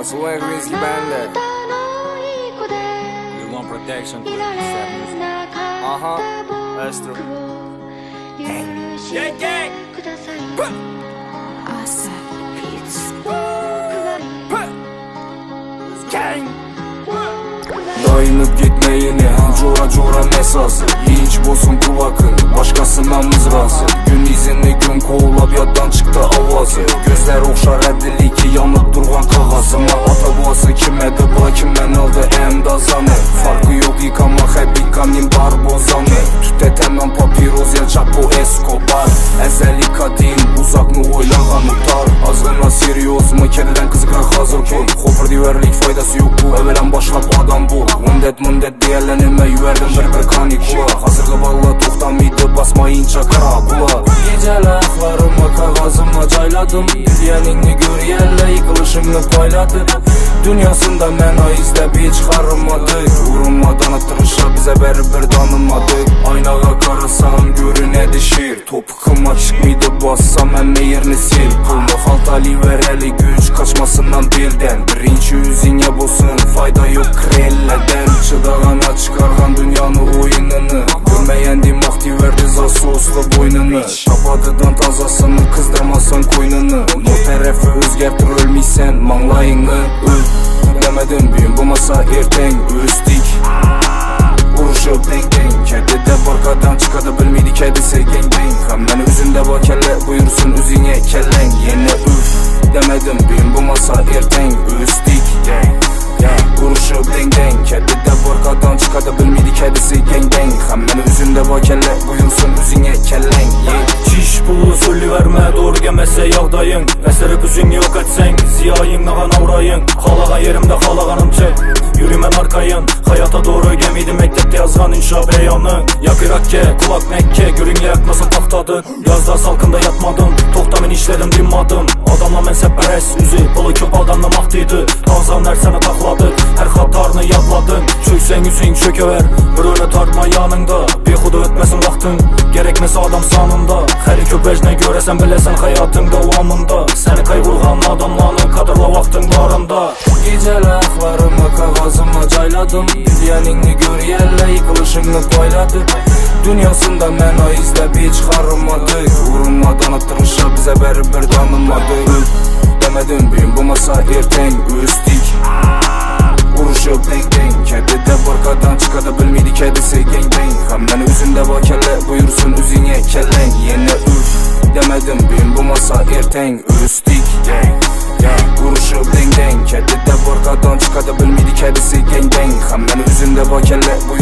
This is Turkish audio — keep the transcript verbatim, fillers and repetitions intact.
Posyłaj Grizzly Bandy. You want protection, please. Aha, that's true. Gang, gang. Gang. Dayanıp gitmeyini Cora cora mesası Hiç bolsun kulakın Başkasına mızrası Gün izini gün kovulab yaddan çıktı avazı Gözler okşar ədili ki yanıp durgan kağazıma Ata boğası kimədi bula kimən aldı əmdazanı Farkı yok yıkama həbikanin barbozanı Tüte təmən papiroz ya Chapo Escobar Əzəli kadin uzak mı oylanğan utar Azgına seriyoz mu kərlən kızıqraq hazır kol Xopur diverlik faydası yok bu Evvelen başlap adam bol Mundet mundet diyerlenime yüverdim bir bir kanikula Hazırga bağla toxtamaydı basmayınca karabula Gecələ axlarıma kağazıma cayladım Diyenini görüyerle yıkılışını payladı Dünyasında mən ayizləb hiç xarımadık Vurulmadan atırışa bize beri bir danımadık Aynağa karasam görünədi şir Topukıma çıkmaydı bassam əmmə yerini sil Pulmu xaltali verəli güç kaçmasından dilden Birinci üzünya bolsun fayda yok krelleden Çıdağana çıkargan dünyanı oyununu Görmeyen dimaqti verdi zasoslu boynunu Tapadıdan tazasını kızdırmasan koynunu O tərəfi özgertir ölmeysen manglayını Öl demedim büyüm bu masa erten üstik Vuruşup denk denk Kedide barkadan çıkadı bilmiydi kedisi gang bang Hemen üzünde bakelle buyursun üzüne kellen Yine üf demedim büyüm bu masa erten üstik Vuruşup denk denk Kedide barkadan çıkadı bilmiydi kedisi gang bang Hemen üzünde bakelle buyursun üzüne kellen Çiş pulu sülü verme doğru gemese yağdayın Eseri büzünü yok etsen ziyayın nağan avrayın Kalağa yerimde kalağanım çek Yürümen arkayın Hayata doğru gemiydi mektepte yazgan inşa beyanın Yak Irakke kulak Mekke Görünge yakmasın taxtadın Yazda salkında yatmadım Toxtamın işledim dinmadım Adamla mən səpərəs üzü Pulu köp adamla mahtıydı Tazan ərsənə taxladı Hər xatarını yadladın Çöksən üzün çökəver Bir öyle tartma yanında Bexuda ötməsin vaxtın Gerekmesi adam sanında Xəri köpəcnə görəsən biləsən hayatın davamında Səni kayvurğan adamlarını kadırla vaxtın barında Gecələ axlarıma kağazıma cayladım Diyenini görüyerle yıkılışını payladı Dünyasında mən ayizləb hiç xarımadık Vurulmadan atırışa bize beri bir danımadık Demedim büyüm bu masa erten üstik Vuruşup denk denk Kedide barkadan çıkadı bilmiydi kedisi gang bang Hemen üzünde bakelle buyursun üzüne kellen Yine üf demedim büyüm bu masa erten üstik Vuruşup denk denk Kedide barkadan çıkadı bilmiydi kedisi gang bang Hemen üzünde bakelle buyursun